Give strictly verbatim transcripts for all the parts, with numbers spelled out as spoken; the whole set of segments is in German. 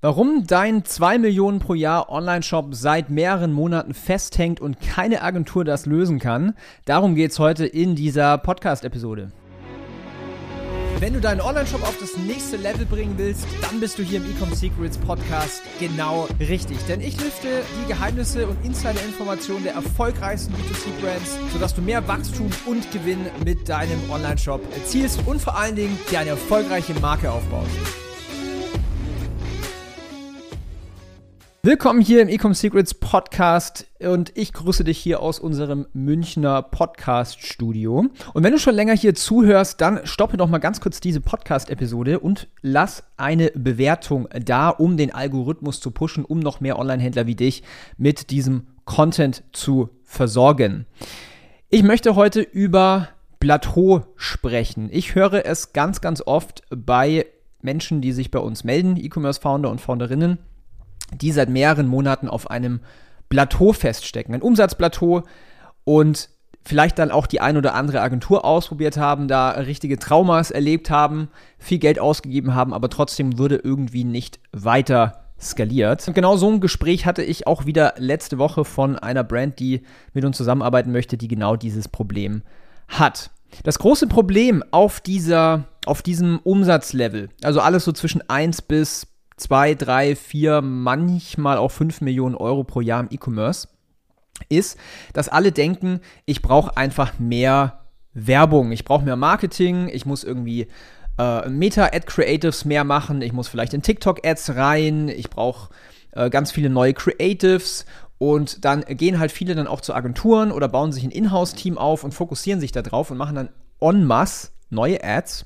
Warum dein zwei Millionen pro Jahr Online-Shop seit mehreren Monaten festhängt und keine Agentur das lösen kann, darum geht's heute in dieser Podcast-Episode. Wenn du deinen Online-Shop auf das nächste Level bringen willst, dann bist du hier im Ecom Secrets Podcast genau richtig. Denn ich lüfte die Geheimnisse und Insider-Informationen der erfolgreichsten B zwei C-Brands, sodass du mehr Wachstum und Gewinn mit deinem Online-Shop erzielst und vor allen Dingen dir eine erfolgreiche Marke aufbaust. Willkommen hier im Ecom Secrets Podcast und ich grüße dich hier aus unserem Münchner Podcast-Studio. Und wenn du schon länger hier zuhörst, dann stoppe doch mal ganz kurz diese Podcast-Episode und lass eine Bewertung da, um den Algorithmus zu pushen, um noch mehr Online-Händler wie dich mit diesem Content zu versorgen. Ich möchte heute über Plateau sprechen. Ich höre es ganz, ganz oft bei Menschen, die sich bei uns melden, E-Commerce-Founder und Founderinnen, die seit mehreren Monaten auf einem Plateau feststecken, ein Umsatzplateau und vielleicht dann auch die ein oder andere Agentur ausprobiert haben, da richtige Traumas erlebt haben, viel Geld ausgegeben haben, aber trotzdem wurde irgendwie nicht weiter skaliert. Und genau so ein Gespräch hatte ich auch wieder letzte Woche von einer Brand, die mit uns zusammenarbeiten möchte, die genau dieses Problem hat. Das große Problem auf dieser, auf diesem Umsatzlevel, also alles so zwischen eins bis zwei, drei, vier, manchmal auch fünf Millionen Euro pro Jahr im E-Commerce, ist, dass alle denken, ich brauche einfach mehr Werbung, ich brauche mehr Marketing, ich muss irgendwie äh, Meta-Ad-Creatives mehr machen, ich muss vielleicht in TikTok-Ads rein, ich brauche äh, ganz viele neue Creatives und dann gehen halt viele dann auch zu Agenturen oder bauen sich ein Inhouse-Team auf und fokussieren sich da drauf und machen dann en masse neue Ads.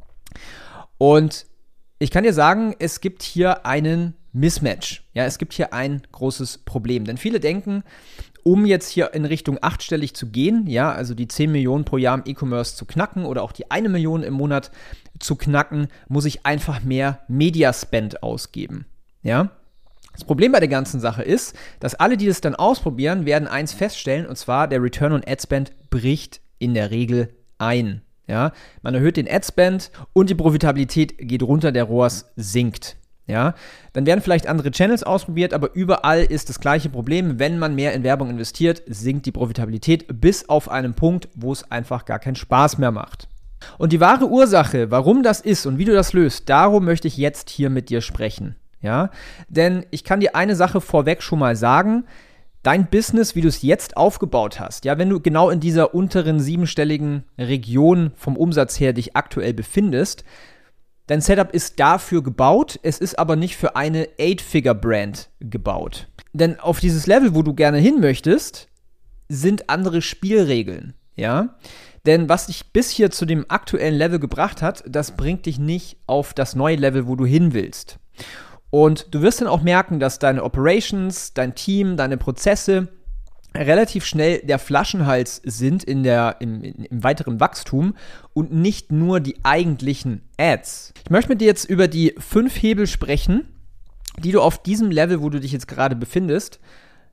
Und ich kann dir sagen, es gibt hier einen Mismatch. Ja, es gibt hier ein großes Problem. Denn viele denken, um jetzt hier in Richtung achtstellig zu gehen, ja, also die zehn Millionen pro Jahr im E-Commerce zu knacken oder auch die eine Million im Monat zu knacken, muss ich einfach mehr Media-Spend ausgeben. Ja. Das Problem bei der ganzen Sache ist, dass alle, die das dann ausprobieren, werden eins feststellen, und zwar der Return on Ad Spend bricht in der Regel ein. Ja, man erhöht den Ad-Spend und die Profitabilität geht runter, der R O A S sinkt. Ja, dann werden vielleicht andere Channels ausprobiert, aber überall ist das gleiche Problem. Wenn man mehr in Werbung investiert, sinkt die Profitabilität bis auf einen Punkt, wo es einfach gar keinen Spaß mehr macht. Und die wahre Ursache, warum das ist und wie du das löst, darum möchte ich jetzt hier mit dir sprechen. Ja, denn ich kann dir eine Sache vorweg schon mal sagen. Dein Business, wie du es jetzt aufgebaut hast, ja, wenn du genau in dieser unteren siebenstelligen Region vom Umsatz her dich aktuell befindest, dein Setup ist dafür gebaut, es ist aber nicht für eine Eight-Figure-Brand gebaut. Denn auf dieses Level, wo du gerne hin möchtest, sind andere Spielregeln, ja. Denn was dich bis hier zu dem aktuellen Level gebracht hat, das bringt dich nicht auf das neue Level, wo du hin willst. Und du wirst dann auch merken, dass deine Operations, dein Team, deine Prozesse relativ schnell der Flaschenhals sind in der, im, im weiteren Wachstum und nicht nur die eigentlichen Ads. Ich möchte mit dir jetzt über die fünf Hebel sprechen, die du auf diesem Level, wo du dich jetzt gerade befindest,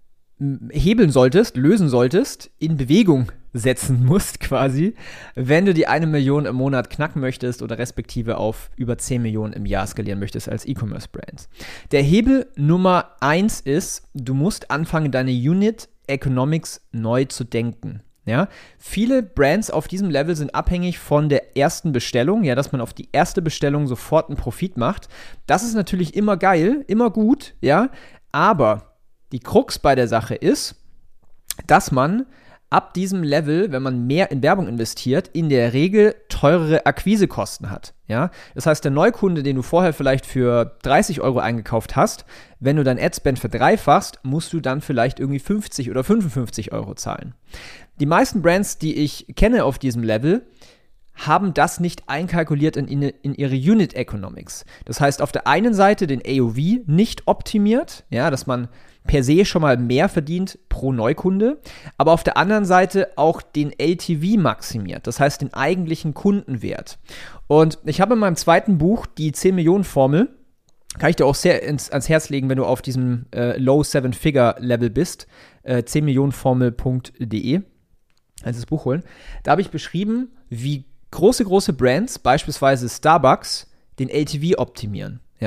hebeln solltest, lösen solltest, in Bewegung setzen musst quasi, wenn du die eine Million im Monat knacken möchtest oder respektive auf über zehn Millionen im Jahr skalieren möchtest als E-Commerce-Brand. Der Hebel Nummer eins ist, du musst anfangen, deine Unit Economics neu zu denken. Ja? Viele Brands auf diesem Level sind abhängig von der ersten Bestellung, ja, dass man auf die erste Bestellung sofort einen Profit macht. Das ist natürlich immer geil, immer gut, ja, aber die Krux bei der Sache ist, dass man ab diesem Level, wenn man mehr in Werbung investiert, in der Regel teurere Akquisekosten hat. Ja? Das heißt, der Neukunde, den du vorher vielleicht für dreißig Euro eingekauft hast, wenn du dein Adspend verdreifachst, musst du dann vielleicht irgendwie fünfzig oder fünfundfünfzig Euro zahlen. Die meisten Brands, die ich kenne auf diesem Level, haben das nicht einkalkuliert in, in, in ihre Unit Economics. Das heißt, auf der einen Seite den A O V nicht optimiert, ja, dass man per se schon mal mehr verdient pro Neukunde, aber auf der anderen Seite auch den L T V maximiert, das heißt den eigentlichen Kundenwert. Und ich habe in meinem zweiten Buch die zehn Millionen Formel, kann ich dir auch sehr ins, ans Herz legen, wenn du auf diesem äh, Low-Seven-Figure-Level bist, äh, zehn millionen formel punkt de, also das Buch holen. Da habe ich beschrieben, wie große, große Brands, beispielsweise Starbucks, den L T V optimieren. Ja?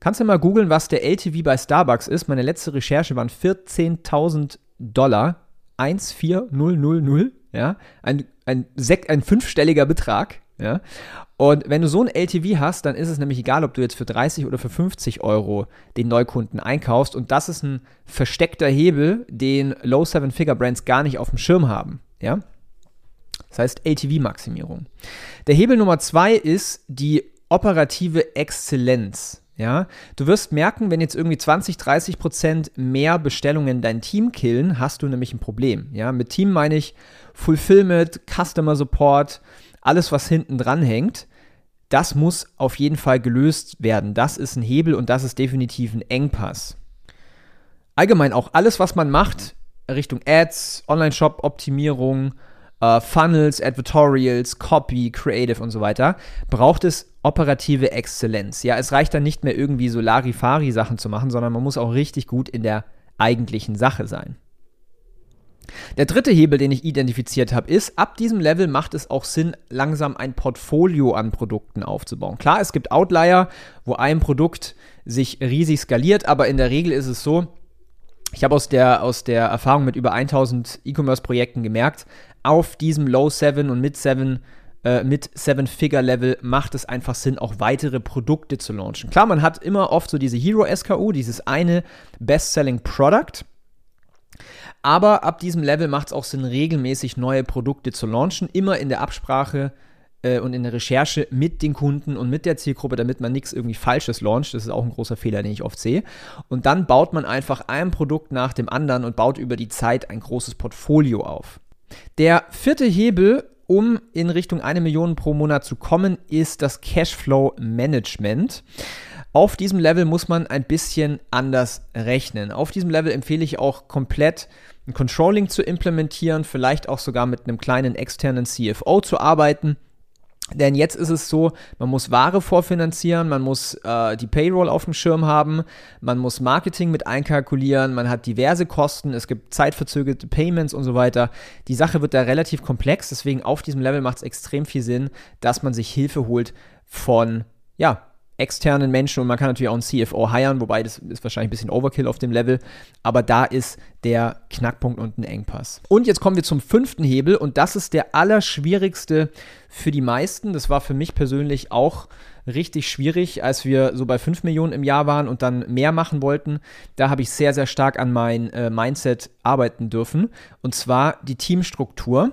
Kannst du mal googeln, was der L T V bei Starbucks ist? Meine letzte Recherche waren vierzehntausend Dollar. vierzehn, ja, ein, ein, Sek- ein fünfstelliger Betrag, ja, und wenn du so ein L T V hast, dann ist es nämlich egal, ob du jetzt für dreißig oder für fünfzig Euro den Neukunden einkaufst, und das ist ein versteckter Hebel, den Low-Seven-Figure-Brands gar nicht auf dem Schirm haben, ja, das heißt L T V-Maximierung. Der Hebel Nummer zwei ist die operative Exzellenz. Ja, du wirst merken, wenn jetzt irgendwie zwanzig, dreißig Prozent mehr Bestellungen dein Team killen, hast du nämlich ein Problem. Ja, mit Team meine ich Fulfillment, Customer Support, alles, was hinten dran hängt. Das muss auf jeden Fall gelöst werden. Das ist ein Hebel und das ist definitiv ein Engpass. Allgemein auch alles, was man macht, Richtung Ads, Online-Shop-Optimierung, Uh, Funnels, Advertorials, Copy, Creative und so weiter, braucht es operative Exzellenz. Ja, es reicht dann nicht mehr irgendwie so Larifari-Sachen zu machen, sondern man muss auch richtig gut in der eigentlichen Sache sein. Der dritte Hebel, den ich identifiziert habe, ist, ab diesem Level macht es auch Sinn, langsam ein Portfolio an Produkten aufzubauen. Klar, es gibt Outlier, wo ein Produkt sich riesig skaliert, aber in der Regel ist es so, ich habe aus der, aus der Erfahrung mit über tausend E-Commerce-Projekten gemerkt, auf diesem Low Seven und Mid Seven, äh, Mid Seven-Figure-Level macht es einfach Sinn, auch weitere Produkte zu launchen. Klar, man hat immer oft so diese Hero-S K U, dieses eine Best-Selling-Product, aber ab diesem Level macht es auch Sinn, regelmäßig neue Produkte zu launchen, immer in der Absprache äh, und in der Recherche mit den Kunden und mit der Zielgruppe, damit man nichts irgendwie Falsches launcht. Das ist auch ein großer Fehler, den ich oft sehe. Und dann baut man einfach ein Produkt nach dem anderen und baut über die Zeit ein großes Portfolio auf. Der vierte Hebel, um in Richtung eine Million pro Monat zu kommen, ist das Cashflow-Management. Auf diesem Level muss man ein bisschen anders rechnen. Auf diesem Level empfehle ich auch komplett ein Controlling zu implementieren, vielleicht auch sogar mit einem kleinen externen C F O zu arbeiten. Denn jetzt ist es so, man muss Ware vorfinanzieren, man muss äh, die Payroll auf dem Schirm haben, man muss Marketing mit einkalkulieren, man hat diverse Kosten, es gibt zeitverzögerte Payments und so weiter. Die Sache wird da relativ komplex, deswegen auf diesem Level macht es extrem viel Sinn, dass man sich Hilfe holt von, ja, externen Menschen, und man kann natürlich auch einen C F O hiren, wobei das ist wahrscheinlich ein bisschen Overkill auf dem Level, aber da ist der Knackpunkt und ein Engpass. Und jetzt kommen wir zum fünften Hebel, und das ist der allerschwierigste für die meisten. Das war für mich persönlich auch richtig schwierig, als wir so bei fünf Millionen im Jahr waren und dann mehr machen wollten. Da habe ich sehr, sehr stark an mein äh, Mindset arbeiten dürfen, und zwar die Teamstruktur.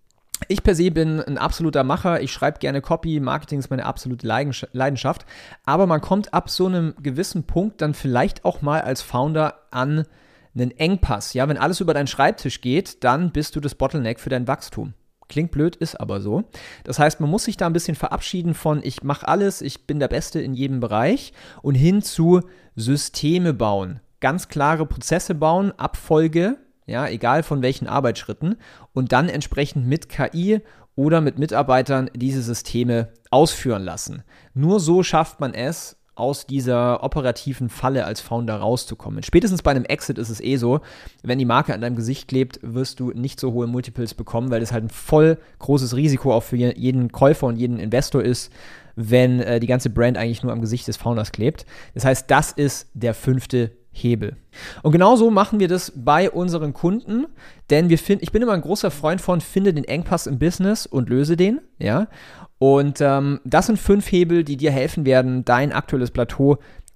Ich per se bin ein absoluter Macher, ich schreibe gerne Copy, Marketing ist meine absolute Leidenschaft, aber man kommt ab so einem gewissen Punkt dann vielleicht auch mal als Founder an einen Engpass. Ja, wenn alles über deinen Schreibtisch geht, dann bist du das Bottleneck für dein Wachstum. Klingt blöd, ist aber so. Das heißt, man muss sich da ein bisschen verabschieden von ich mache alles, ich bin der Beste in jedem Bereich, und hin zu Systeme bauen, ganz klare Prozesse bauen, Abfolge, ja, egal von welchen Arbeitsschritten, und dann entsprechend mit K I oder mit Mitarbeitern diese Systeme ausführen lassen. Nur so schafft man es, aus dieser operativen Falle als Founder rauszukommen. Spätestens bei einem Exit ist es eh so, wenn die Marke an deinem Gesicht klebt, wirst du nicht so hohe Multiples bekommen, weil das halt ein voll großes Risiko auch für jeden Käufer und jeden Investor ist, wenn äh, die ganze Brand eigentlich nur am Gesicht des Founders klebt. Das heißt, das ist der fünfte Hebel. Und genauso machen wir das bei unseren Kunden, denn wir finden, ich bin immer ein großer Freund von, finde den Engpass im Business und löse den, ja. Und ähm, das sind fünf Hebel, die dir helfen werden, dein aktuelles Plateau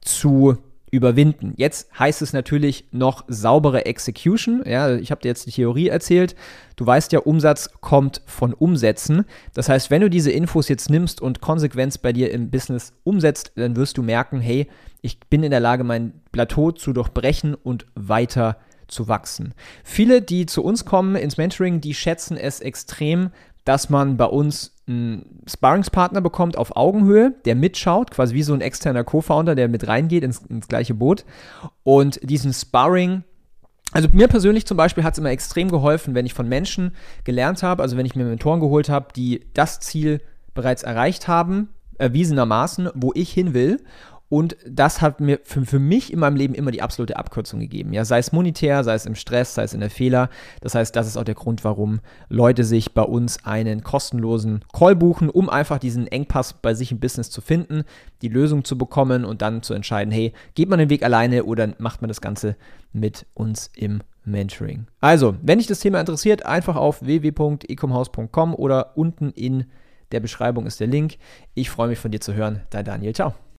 zu überwinden. Jetzt heißt es natürlich noch saubere Execution. Ja, ich habe dir jetzt die Theorie erzählt. Du weißt ja, Umsatz kommt von Umsätzen. Das heißt, wenn du diese Infos jetzt nimmst und Konsequenz bei dir im Business umsetzt, dann wirst du merken, hey, ich bin in der Lage, mein Plateau zu durchbrechen und weiter zu wachsen. Viele, die zu uns kommen ins Mentoring, die schätzen es extrem, dass man bei uns einen Sparringspartner bekommt auf Augenhöhe, der mitschaut, quasi wie so ein externer Co-Founder, der mit reingeht ins, ins gleiche Boot. Und diesen Sparring, also mir persönlich zum Beispiel hat es immer extrem geholfen, wenn ich von Menschen gelernt habe, also wenn ich mir Mentoren geholt habe, die das Ziel bereits erreicht haben, erwiesenermaßen, wo ich hin will. Und das hat mir für, für mich in meinem Leben immer die absolute Abkürzung gegeben. Ja, sei es monetär, sei es im Stress, sei es in der Fehler. Das heißt, das ist auch der Grund, warum Leute sich bei uns einen kostenlosen Call buchen, um einfach diesen Engpass bei sich im Business zu finden, die Lösung zu bekommen und dann zu entscheiden, hey, geht man den Weg alleine oder macht man das Ganze mit uns im Mentoring. Also, wenn dich das Thema interessiert, einfach auf w w w punkt ecomhaus punkt com oder unten in der Beschreibung ist der Link. Ich freue mich von dir zu hören. Dein Daniel. Ciao.